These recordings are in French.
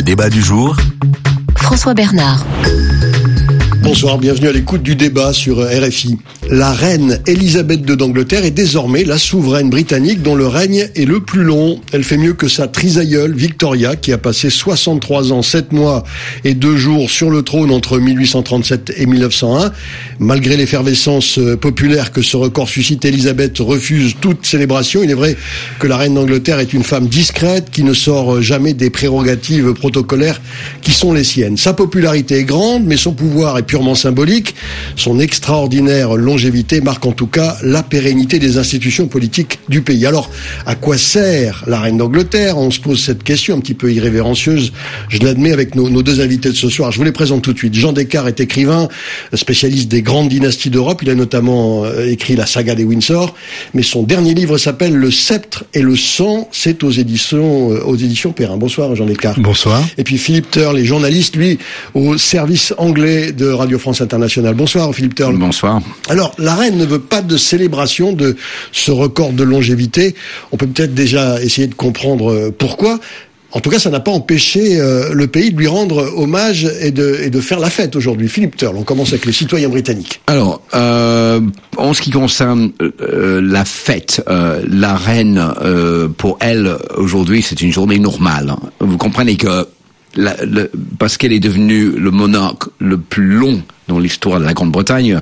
débat du jour, François Bernard. Bonsoir, bienvenue à l'écoute du débat sur RFI. La reine Elisabeth II d'Angleterre est désormais la souveraine britannique dont le règne est le plus long. Elle fait mieux que sa trisaïeule Victoria qui a passé 63 ans, 7 mois et 2 jours sur le trône entre 1837 et 1901. Malgré l'effervescence populaire que ce record suscite, Elisabeth refuse toute célébration. Il est vrai que la reine d'Angleterre est une femme discrète qui ne sort jamais des prérogatives protocolaires qui sont les siennes. Sa popularité est grande, mais son pouvoir est purement symbolique. Son extraordinaire longévité marque en tout cas la pérennité des institutions politiques du pays. Alors, à quoi sert la reine d'Angleterre ? On se pose cette question un petit peu irrévérencieuse, je l'admets, avec nos deux invités de ce soir. Je vous les présente tout de suite. Jean Descartes est écrivain, spécialiste des grandes dynasties d'Europe. Il a notamment écrit la saga des Windsor, mais son dernier livre s'appelle Le sceptre et le sang. C'est aux éditions Perrin. Bonsoir Jean Descartes. Bonsoir. Et puis Philippe Turle, journaliste, lui, au service anglais de Radio France Internationale. Bonsoir Philippe Turle. Bonsoir. Alors, la reine ne veut pas de célébration de ce record de longévité. On peut peut-être déjà essayer de comprendre pourquoi. En tout cas, ça n'a pas empêché le pays de lui rendre hommage et de faire la fête aujourd'hui. Philippe Turle, on commence avec les citoyens britanniques. Alors, en ce qui concerne la fête, la reine, pour elle, aujourd'hui, c'est une journée normale. Vous comprenez que parce qu'elle est devenue le monarque le plus long dans l'histoire de la Grande-Bretagne,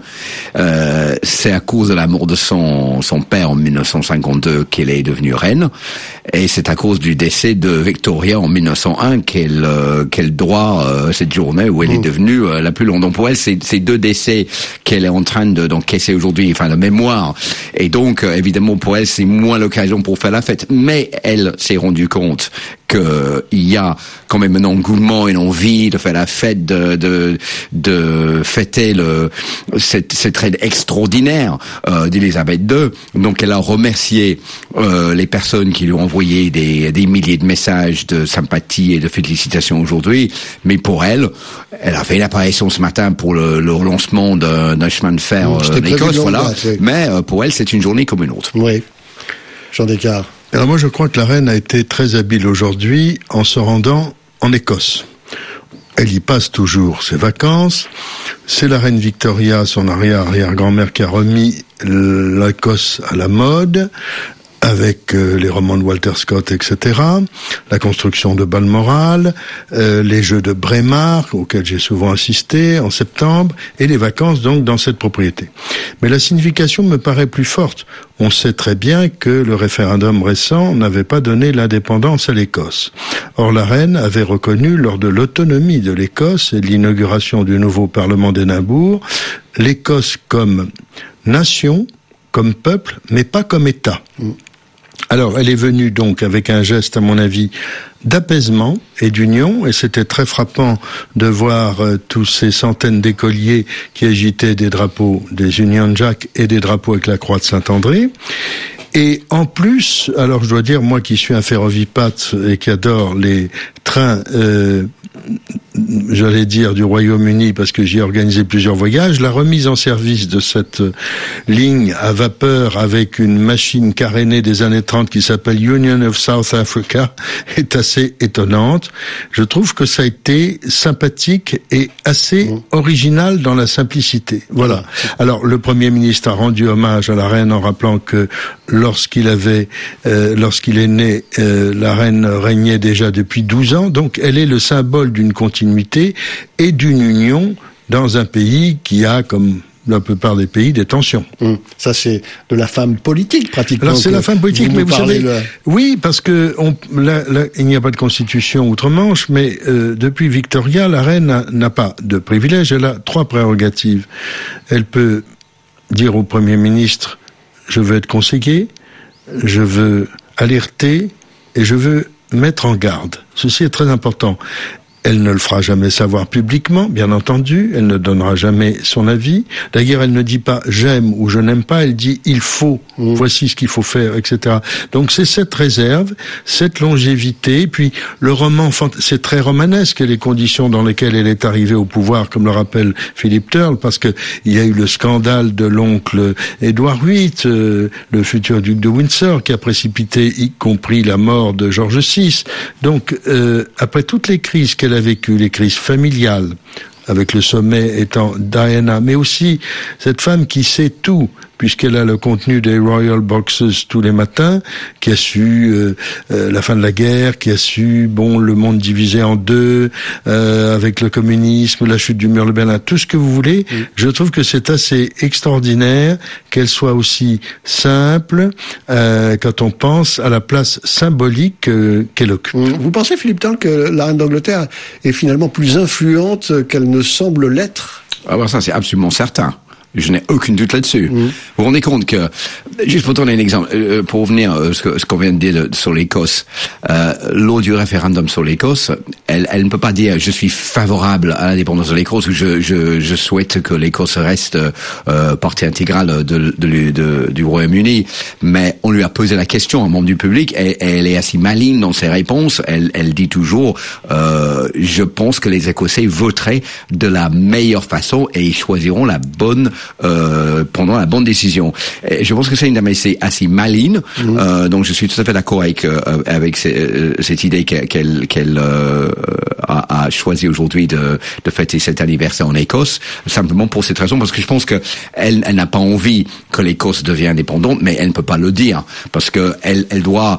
c'est à cause de la mort de son père en 1952 qu'elle est devenue reine, et c'est à cause du décès de Victoria en 1901 qu'elle doit cette journée où elle est devenue la plus longue. Donc pour elle, c'est ces deux décès qu'elle est en train d'encaisser aujourd'hui, enfin la mémoire, et donc évidemment pour elle c'est moins l'occasion pour faire la fête. Mais elle s'est rendue compte qu'il y a quand même un engouement, une envie de faire la fête, de fêter cette reine extraordinaire d'Elisabeth II. Donc elle a remercié les personnes qui lui ont envoyé des milliers de messages de sympathie et de félicitations aujourd'hui. Mais pour elle a fait une apparition ce matin pour le lancement d'un chemin de fer en Écosse, voilà. Oui. Mais pour elle, c'est une journée comme une autre. Oui. Jean Descartes. Alors moi, je crois que la reine a été très habile aujourd'hui en se rendant en Écosse. Elle y passe toujours ses vacances. C'est la reine Victoria, son arrière-grand-mère, qui a remis l'Écosse à la mode, avec les romans de Walter Scott, etc., la construction de Balmoral, les jeux de Braemar, auxquels j'ai souvent assisté en septembre, et les vacances donc dans cette propriété. Mais la signification me paraît plus forte. On sait très bien que le référendum récent n'avait pas donné l'indépendance à l'Écosse. Or, la reine avait reconnu, lors de l'autonomie de l'Écosse et de l'inauguration du nouveau Parlement d'Édimbourg, l'Écosse comme nation, comme peuple, mais pas comme État. Alors, elle est venue donc avec un geste, à mon avis, d'apaisement et d'union, et c'était très frappant de voir tous ces centaines d'écoliers qui agitaient des drapeaux des Union Jack et des drapeaux avec la croix de Saint-André. Et en plus, alors je dois dire, moi qui suis un ferrovipate et qui adore les trains, j'allais dire du Royaume-Uni parce que j'y ai organisé plusieurs voyages, la remise en service de cette ligne à vapeur avec une machine carénée des années 30 qui s'appelle Union of South Africa est assez étonnante. Je trouve que ça a été sympathique et assez original dans la simplicité. Voilà. Alors le Premier ministre a rendu hommage à la reine en rappelant que lorsqu'il est né, la reine régnait déjà depuis 12 ans, donc elle est le symbole d'une continuité et d'une union dans un pays qui a, comme la plupart des pays, des tensions. Ça, c'est de la femme politique, pratiquement. Alors, c'est la femme politique, mais vous savez, oui, parce que il n'y a pas de constitution outre-Manche, mais depuis Victoria, la reine n'a pas de privilèges, elle a 3 prérogatives. Elle peut dire au Premier ministre, je veux être conseiller, je veux alerter et je veux mettre en garde. Ceci est très important. Elle ne le fera jamais savoir publiquement, bien entendu. Elle ne donnera jamais son avis. D'ailleurs, elle ne dit pas « j'aime » ou « je n'aime pas ». Elle dit « il faut ». Voici ce qu'il faut faire, etc. Donc c'est cette réserve, cette longévité. Puis le roman, c'est très romanesque, les conditions dans lesquelles elle est arrivée au pouvoir, comme le rappelle Philippe Turle, parce que il y a eu le scandale de l'oncle Édouard VIII, le futur duc de Windsor, qui a précipité y compris la mort de George VI. Donc après toutes les crises qu'elle a vécues, les crises familiales, avec le sommet étant Diana, mais aussi cette femme qui sait tout, puisqu'elle a le contenu des Royal Boxes tous les matins, qui a su la fin de la guerre, qui a su le monde divisé en deux, avec le communisme, la chute du mur de Berlin, tout ce que vous voulez. Je trouve que c'est assez extraordinaire qu'elle soit aussi simple quand on pense à la place symbolique qu'elle occupe. Vous pensez, Philippe Turle, que la reine d'Angleterre est finalement plus influente qu'elle ne semble l'être? Ah bah ça, c'est absolument certain. Je n'ai aucun doute là-dessus. Vous vous rendez compte que, juste pour donner un exemple, pour revenir à ce qu'on vient de dire sur l'Écosse, lors du référendum sur l'Écosse, elle ne peut pas dire je suis favorable à l'indépendance de l'Écosse ou je souhaite que l'Écosse reste partie intégrale du Royaume-Uni, mais on lui a posé la question, un membre du public, et elle est assez maligne dans ses réponses. Elle dit toujours je pense que les Écossais voteraient de la meilleure façon et ils choisiront la bonne pendant la bonne décision. Et je pense que c'est une dame assez maligne, donc je suis tout à fait d'accord avec cette idée qu'elle a choisi aujourd'hui de fêter cet anniversaire en Écosse, simplement pour cette raison, parce que je pense que elle n'a pas envie que l'Écosse devienne indépendante, mais elle ne peut pas le dire, parce que elle doit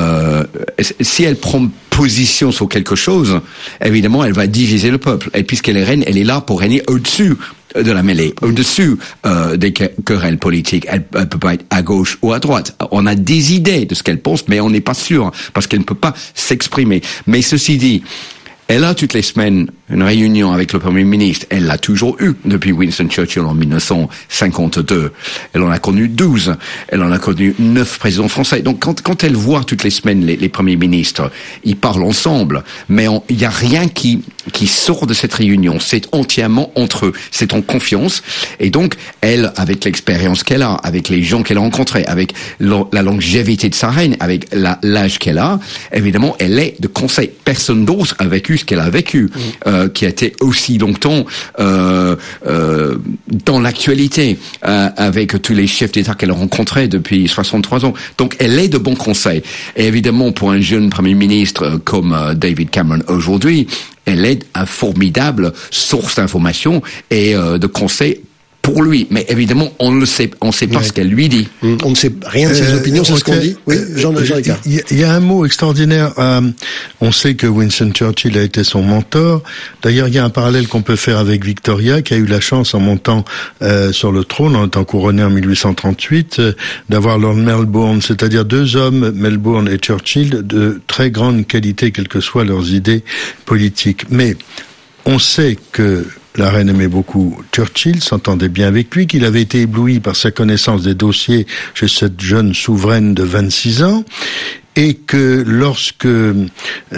si elle prend position sur quelque chose, évidemment elle va diviser le peuple, et puisqu'elle est reine, elle est là pour régner au-dessus de la mêlée, au-dessus des querelles politiques. Elle peut pas être à gauche ou à droite. On a des idées de ce qu'elle pense, mais on n'est pas sûr, parce qu'elle ne peut pas s'exprimer. Mais ceci dit, elle a toutes les semaines une réunion avec le Premier ministre. Elle l'a toujours eu depuis Winston Churchill en 1952. Elle en a connu 12. Elle en a connu 9 présidents français. Donc quand elle voit toutes les semaines les premiers ministres, ils parlent ensemble, mais il n'y a rien qui sort de cette réunion. C'est entièrement entre eux. C'est en confiance. Et donc, elle, avec l'expérience qu'elle a, avec les gens qu'elle a rencontrés, avec la longévité de sa reine, avec l'âge qu'elle a, évidemment, elle est de conseil. Personne d'autre a vécu ce qu'elle a vécu, qui a été aussi longtemps dans l'actualité, avec tous les chefs d'État qu'elle a rencontrés depuis 63 ans. Donc, elle est de bons conseils. Et évidemment, pour un jeune Premier ministre comme David Cameron aujourd'hui, elle est une formidable source d'information et de conseils pour lui. Mais évidemment, on ne sait pas ce qu'elle lui dit. On ne sait rien de ses opinions, c'est ce qu'on dit. Oui, Jean-Ricard. Il y a un mot extraordinaire. On sait que Winston Churchill a été son mentor. D'ailleurs, il y a un parallèle qu'on peut faire avec Victoria, qui a eu la chance, en montant sur le trône, en étant couronnée en 1838, d'avoir Lord Melbourne, c'est-à-dire deux hommes, Melbourne et Churchill, de très grande qualité, quelles que soient leurs idées politiques. Mais on sait que la reine aimait beaucoup Churchill, s'entendait bien avec lui, qu'il avait été ébloui par sa connaissance des dossiers chez cette jeune souveraine de 26 ans, et que lorsqu'elle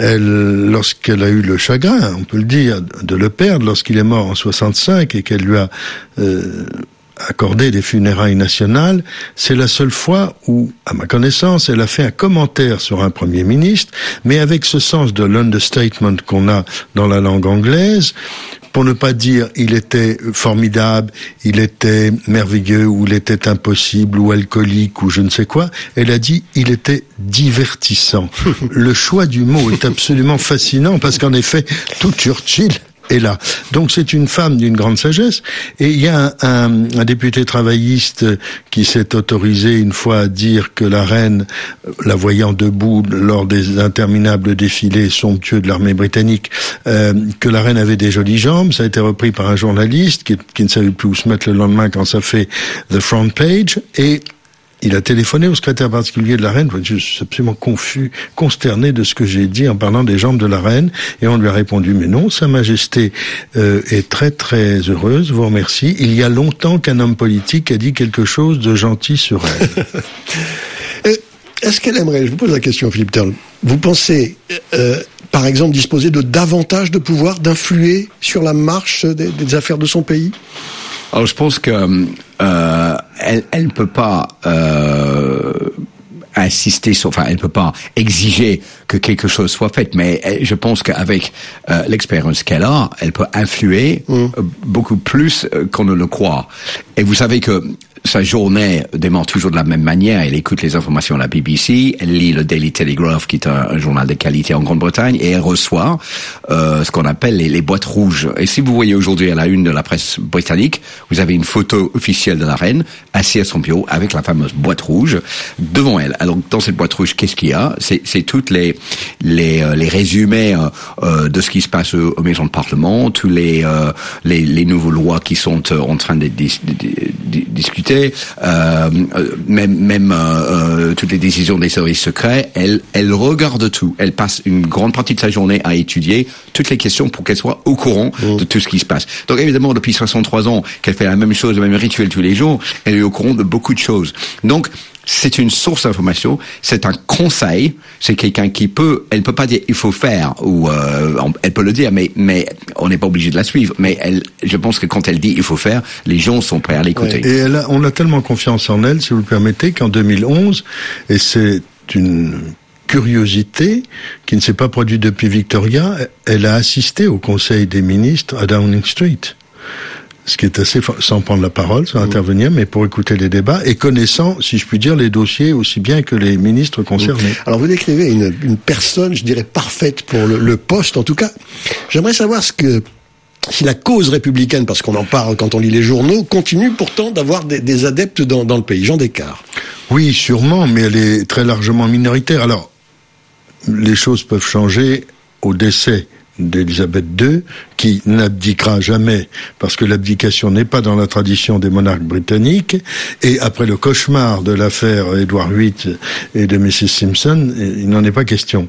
a eu le chagrin, on peut le dire, de le perdre lorsqu'il est mort en 65 et qu'elle lui a accordé des funérailles nationales, c'est la seule fois où, à ma connaissance, elle a fait un commentaire sur un Premier ministre, mais avec ce sens de l'understatement qu'on a dans la langue anglaise, pour ne pas dire il était formidable, il était merveilleux, ou il était impossible, ou alcoolique, ou je ne sais quoi. Elle a dit il était divertissant. Le choix du mot est absolument fascinant, parce qu'en effet, tout Churchill est là. Donc c'est une femme d'une grande sagesse. Et il y a un député travailliste qui s'est autorisé une fois à dire que la reine, la voyant debout lors des interminables défilés somptueux de l'armée britannique, que la reine avait des jolies jambes. Ça a été repris par un journaliste qui ne savait plus où se mettre le lendemain quand ça fait the front page. Et il a téléphoné au secrétaire particulier de la reine. Je suis absolument confus, consterné de ce que j'ai dit en parlant des jambes de la reine. Et on lui a répondu, mais non, Sa Majesté est très très heureuse, vous remercie. Il y a longtemps qu'un homme politique a dit quelque chose de gentil sur elle. Est-ce qu'elle aimerait, je vous pose la question, Philippe Turle, vous pensez, par exemple, disposer de davantage de pouvoir, d'influer sur la marche des affaires de son pays? Alors, je pense que elle ne peut pas insister sur, enfin, elle peut pas exiger que quelque chose soit fait, mais je pense qu'avec l'expérience qu'elle a, elle peut influer beaucoup plus qu'on ne le croit. Et vous savez que sa journée démarre toujours de la même manière. Elle écoute les informations à la BBC, elle lit le Daily Telegraph, qui est un journal de qualité en Grande-Bretagne, et elle reçoit ce qu'on appelle les boîtes rouges. Et si vous voyez aujourd'hui à la une de la presse britannique, vous avez une photo officielle de la reine assise à son bureau avec la fameuse boîte rouge devant elle. Alors dans cette boîte rouge, qu'est-ce qu'il y a? C'est toutes les résumés de ce qui se passe aux maisons de parlement, tous les nouvelles lois qui sont en train de discuter, même toutes les décisions des services secrets. Elle regarde tout. Elle passe une grande partie de sa journée à étudier toutes les questions pour qu'elle soit au courant de tout ce qui se passe. Donc évidemment, depuis 63 ans qu'elle fait la même chose, le même rituel tous les jours, elle est au courant de beaucoup de choses. Donc c'est une source d'information, c'est un conseil, c'est quelqu'un qui elle peut pas dire il faut faire, ou elle peut le dire, mais on n'est pas obligé de la suivre. Mais je pense que quand elle dit il faut faire, les gens sont prêts à l'écouter. Et on a tellement confiance en elle, si vous le permettez, qu'en 2011, et c'est une curiosité qui ne s'est pas produite depuis Victoria, elle a assisté au Conseil des ministres à Downing Street. Ce qui est assez, sans prendre la parole, sans intervenir, mais pour écouter les débats et connaissant, si je puis dire, les dossiers aussi bien que les ministres concernés. Alors vous décrivez une personne, je dirais, parfaite pour le poste. En tout cas, j'aimerais savoir si la cause républicaine, parce qu'on en parle quand on lit les journaux, continue pourtant d'avoir des adeptes dans le pays. Jean Descartes. Oui, sûrement, mais elle est très largement minoritaire. Alors, les choses peuvent changer au décès d'Élisabeth II, qui n'abdiquera jamais, parce que l'abdication n'est pas dans la tradition des monarques britanniques, et après le cauchemar de l'affaire Édouard VIII et de Mrs. Simpson, il n'en est pas question.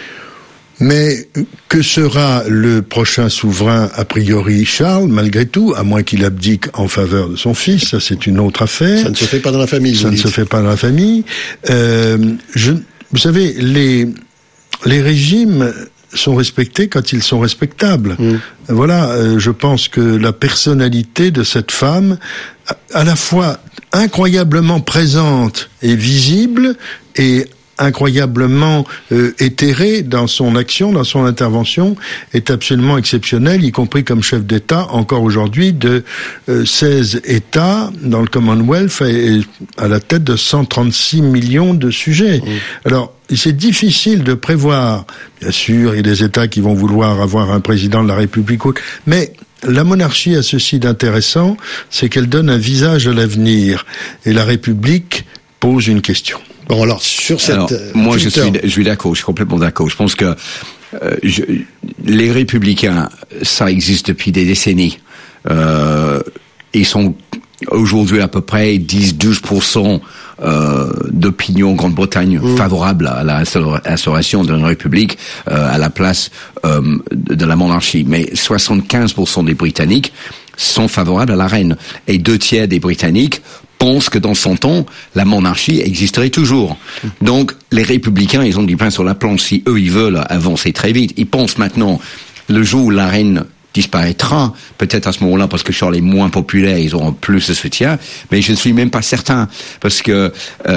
Mais que sera le prochain souverain, a priori Charles, malgré tout, à moins qu'il abdique en faveur de son fils, ça c'est une autre affaire. Ça ne se fait pas dans la famille. Ça ne se fait pas dans la famille. Vous savez, les régimes sont respectés quand ils sont respectables. Voilà, je pense que la personnalité de cette femme, à la fois incroyablement présente et visible, et incroyablement éthérée dans son action, dans son intervention, est absolument exceptionnelle, y compris comme chef d'État, encore aujourd'hui, de 16 États dans le Commonwealth, et à la tête de 136 millions de sujets. Alors, c'est difficile de prévoir. Bien sûr, il y a des États qui vont vouloir avoir un président de la République, mais la monarchie a ceci d'intéressant, c'est qu'elle donne un visage à l'avenir, et la République pose une question. Bon, alors, sur cette... moi, je suis d'accord, je suis complètement d'accord. Je pense que les républicains, ça existe depuis des décennies. Ils sont aujourd'hui à peu près 10-12% d'opinion en Grande-Bretagne favorable à l'instauration d'une république à la place de la monarchie. Mais 75% des Britanniques sont favorables à la reine. Et 2/3 des Britanniques pensent que dans 100 ans, la monarchie existerait toujours. Donc, les républicains, ils ont du pain sur la planche. Si eux, ils veulent avancer très vite, ils pensent maintenant, le jour où la reine disparaîtra, peut-être à ce moment-là, parce que Charles est moins populaire, ils auront plus de soutien, mais je ne suis même pas certain, parce que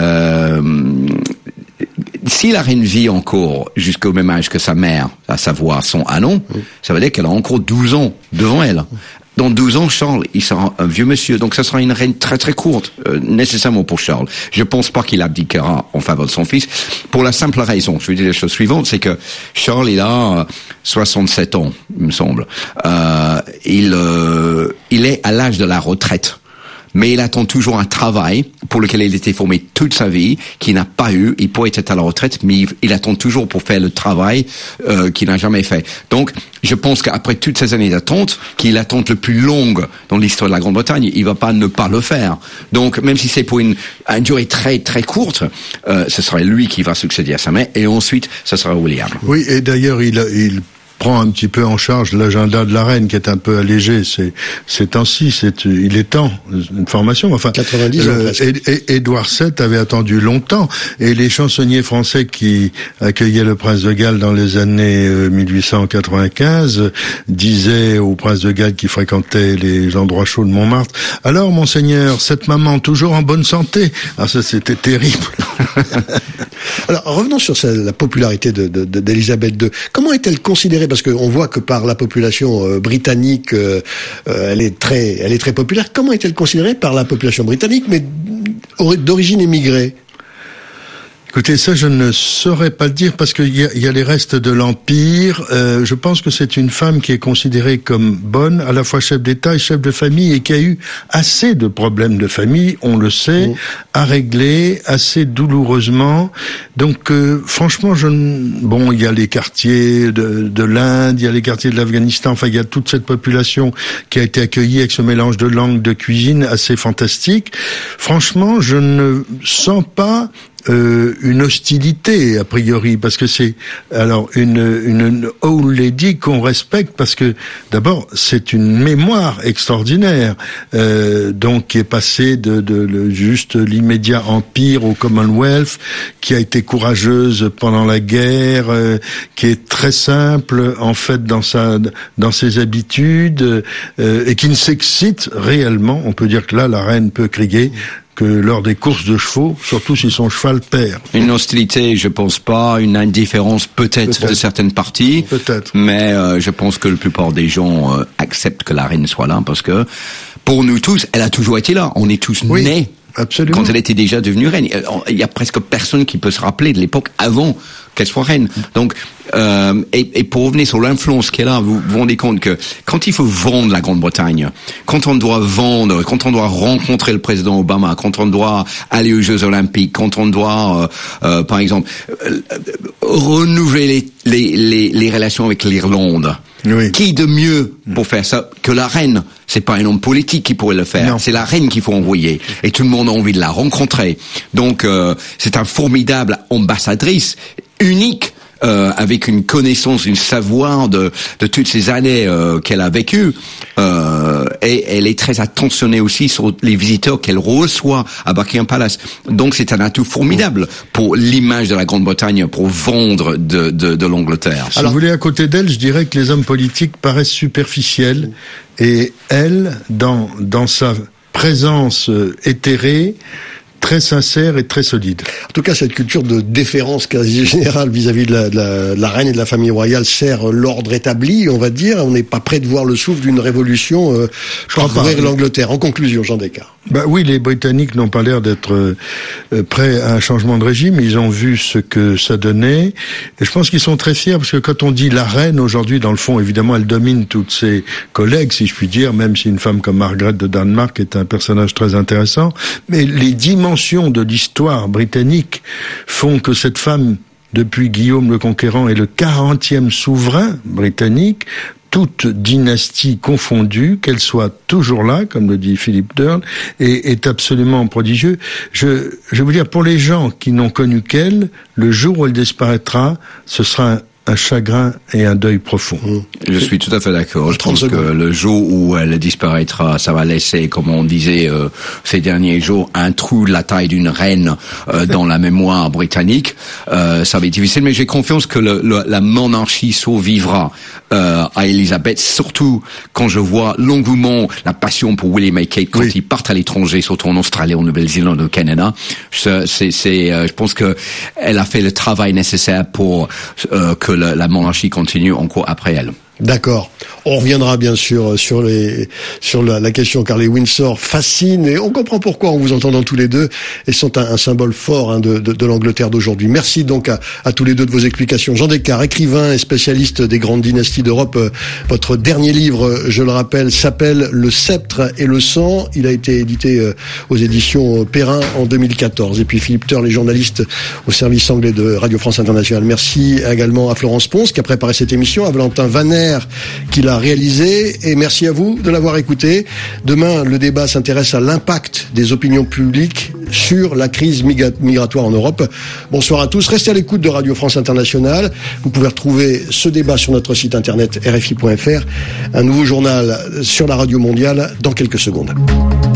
si la reine vit encore jusqu'au même âge que sa mère, à savoir son Annon, ça veut dire qu'elle a encore 12 ans devant elle. Dans 12 ans, Charles, il sera un vieux monsieur. Donc, ça sera une reine très très courte, nécessairement pour Charles. Je pense pas qu'il abdiquera en faveur de son fils, pour la simple raison. Je vais dire la chose suivante, c'est que Charles, il a 67 ans, il me semble. Il est à l'âge de la retraite. Mais il attend toujours un travail pour lequel il a été formé toute sa vie, qu'il n'a pas eu. Il pourrait être à la retraite, mais il attend toujours pour faire le travail qu'il n'a jamais fait. Donc, je pense qu'après toutes ces années d'attente, qu'il l'attente le plus longue dans l'histoire de la Grande-Bretagne, il va pas ne pas le faire. Donc, même si c'est pour une durée très très courte, ce sera lui qui va succéder à sa mère, et ensuite, ce sera William. Oui, et d'ailleurs, il prend un petit peu en charge l'agenda de la reine, qui est un peu allégé ces temps-ci. Il est temps, une formation. Enfin, 90 ans presque. Édouard VII avait attendu longtemps, et les chansonniers français qui accueillaient le prince de Galles dans les années 1895 disaient au prince de Galles qui fréquentait les endroits chauds de Montmartre: alors, monseigneur, cette maman toujours en bonne santé? Ah, ça, c'était terrible. Alors, revenons sur la popularité d'Élisabeth II. Comment est-elle considérée? Parce qu'on voit que par la population britannique, elle est très populaire. Comment est-elle considérée par la population britannique, mais d'origine émigrée? Écoutez, ça je ne saurais pas le dire, parce qu'il y a les restes de l'Empire. Je pense que c'est une femme qui est considérée comme bonne, à la fois chef d'État et chef de famille, et qui a eu assez de problèmes de famille, on le sait, à régler assez douloureusement. Donc franchement, il y a les quartiers de l'Inde, il y a les quartiers de l'Afghanistan, enfin il y a toute cette population qui a été accueillie avec ce mélange de langues, de cuisine assez fantastique. Franchement, je ne sens pas une hostilité a priori, parce que c'est alors une old lady qu'on respecte, parce que d'abord c'est une mémoire extraordinaire, donc qui est passée de juste l'immédiat empire au Commonwealth, qui a été courageuse pendant la guerre, qui est très simple en fait dans ses habitudes, et qui ne s'excite réellement. On peut dire que là la reine peut crier que lors des courses de chevaux, surtout si son cheval perd. Une hostilité, je pense pas. Une indifférence peut-être de certaines parties. Peut-être. Mais je pense que la plupart des gens acceptent que la reine soit là, parce que pour nous tous, elle a toujours été là. On est tous nés. Absolument. Quand elle était déjà devenue reine. Il y a presque personne qui peut se rappeler de l'époque avant qu'elle soit reine. Donc, et pour revenir sur l'influence qu'elle a, vous vous rendez compte que quand il faut vendre la Grande-Bretagne, quand on doit rencontrer le président Obama, quand on doit aller aux Jeux Olympiques, quand on doit, par exemple, renouveler les relations avec l'Irlande. Oui. Qui de mieux pour faire ça que la reine? C'est pas un homme politique qui pourrait le faire. Non. C'est la reine qu'il faut envoyer. Et tout le monde a envie de la rencontrer. Donc, c'est un formidable ambassadrice, unique, avec une connaissance, une savoir de toutes ces années qu'elle a vécues. Et elle est très attentionnée aussi sur les visiteurs qu'elle reçoit à Buckingham Palace. Donc c'est un atout formidable pour l'image de la Grande-Bretagne, pour vendre de l'Angleterre. Si vous voulez, à côté d'elle, je dirais que les hommes politiques paraissent superficiels, et elle, dans sa présence éthérée, très sincère et très solide. En tout cas, cette culture de déférence quasi générale vis-à-vis de la reine et de la famille royale sert l'ordre établi, on va dire. On n'est pas prêt de voir le souffle d'une révolution parcourir l'Angleterre. En conclusion, Jean Descartes. Oui, les Britanniques n'ont pas l'air d'être prêts à un changement de régime. Ils ont vu ce que ça donnait. Et je pense qu'ils sont très fiers, parce que quand on dit la reine aujourd'hui, dans le fond, évidemment, elle domine toutes ses collègues, si je puis dire, même si une femme comme Margaret de Danemark est un personnage très intéressant. Mais les dimensions de l'histoire britannique font que cette femme, depuis Guillaume le Conquérant, est le 40e souverain britannique, toute dynastie confondue, qu'elle soit toujours là, comme le dit Philippe Durn, et est absolument prodigieux. Je vais vous dire, pour les gens qui n'ont connu qu'elle, le jour où elle disparaîtra, ce sera un chagrin et un deuil profond. Je suis tout à fait d'accord. Je pense que le jour où elle disparaîtra, ça va laisser, comme on disait ces derniers jours, un trou de la taille d'une reine dans la mémoire britannique. Ça va être difficile, mais j'ai confiance que la monarchie survivra à Elisabeth, surtout quand je vois l'engouement, la passion pour William et Kate quand ils partent à l'étranger, surtout en Australie, en Nouvelle-Zélande, au Canada. Je pense que elle a fait le travail nécessaire pour que la monarchie continue encore après elle. D'accord. On reviendra bien sûr sur la question, car les Windsor fascinent, et on comprend pourquoi en vous entendant tous les deux. Ils sont un symbole fort de l'Angleterre d'aujourd'hui. Merci donc à tous les deux de vos explications. Jean Descartes, écrivain et spécialiste des grandes dynasties d'Europe. Votre dernier livre, je le rappelle, s'appelle Le Sceptre et le Sang. Il a été édité aux éditions Perrin en 2014. Et puis Philippe Durn, les journalistes au service anglais de Radio France Internationale. Merci également à Florence Ponce qui a préparé cette émission, à Valentin Vaner qui l'a réalisé, et merci à vous de l'avoir écouté. Demain, le débat s'intéresse à l'impact des opinions publiques sur la crise migratoire en Europe. Bonsoir à tous. Restez à l'écoute de Radio France Internationale. Vous pouvez retrouver ce débat sur notre site internet rfi.fr. Un nouveau journal sur la radio mondiale dans quelques secondes.